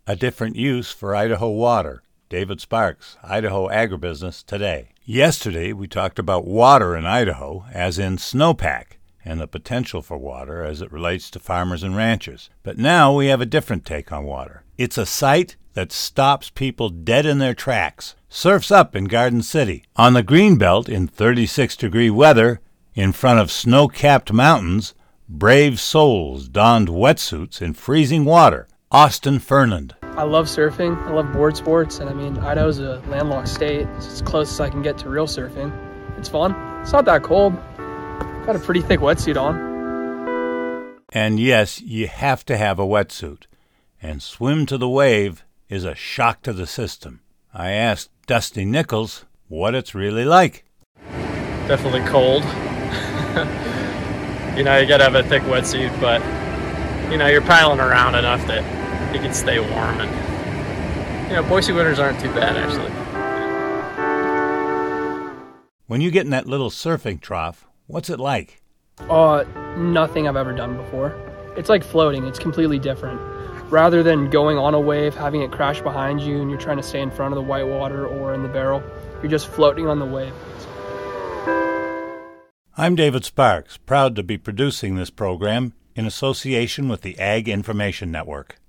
A different use for Idaho water. David Sparks, Idaho Agribusiness Today. Yesterday, we talked about water in Idaho, as in snowpack, and the potential for water as it relates to farmers and ranchers. But now we have a different take on water. It's a sight that stops people dead in their tracks. Surf's Up in Garden City. On the Greenbelt in 36-degree weather, in front of snow-capped mountains, brave souls donned wetsuits in freezing water. Austin Fernand. I love surfing. I love board sports. And I mean, Idaho's a landlocked state. It's as close as I can get to real surfing. It's fun. It's not that cold. Got a pretty thick wetsuit on. And yes, you have to have a wetsuit. And swim to the wave is a shock to the system. I asked Dusty Nichols what it's really like. Definitely cold. You gotta have a thick wetsuit, but you're piling around enough that you can stay warm, and Boise winters aren't too bad actually. When you get in that little surfing trough, what's it like? Nothing I've ever done before. It's like floating. It's completely different. Rather than going on a wave, having it crash behind you, and you're trying to stay in front of the white water or in the barrel, you're just floating on the wave. I'm David Sparks, proud to be producing this program in association with the Ag Information Network.